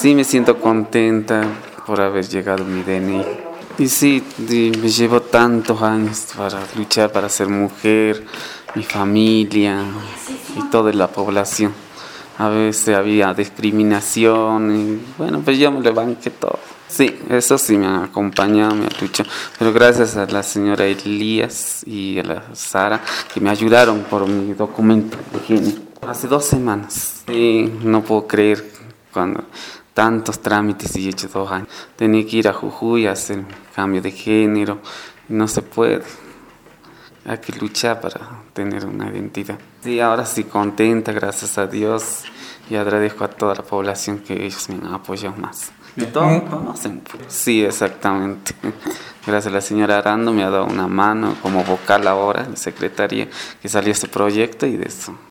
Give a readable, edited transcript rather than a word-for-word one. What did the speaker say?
Sí, me siento contenta por haber llegado a mi DNI. Y sí, me llevo tantos años para luchar para ser mujer, mi familia y toda la población. A veces había discriminación y bueno, pues yo me le banqué todo. Sí, eso sí me ha acompañado, me ha luchado. Pero gracias a la señora Elías y a la Sara que me ayudaron por mi documento de género. Hace 2 semanas. Sí, no puedo creer cuando tantos trámites y he hecho 2 años. Tenía que ir a Jujuy a hacer cambio de género. No se puede. Hay que luchar para tener una identidad. Sí, ahora sí contenta, gracias a Dios. Y agradezco a toda la población que ellos me han apoyado más. Y todos conocen. Sí, exactamente. Gracias a la señora Arando me ha dado una mano como vocal ahora, la secretaria, que salió este proyecto y de eso.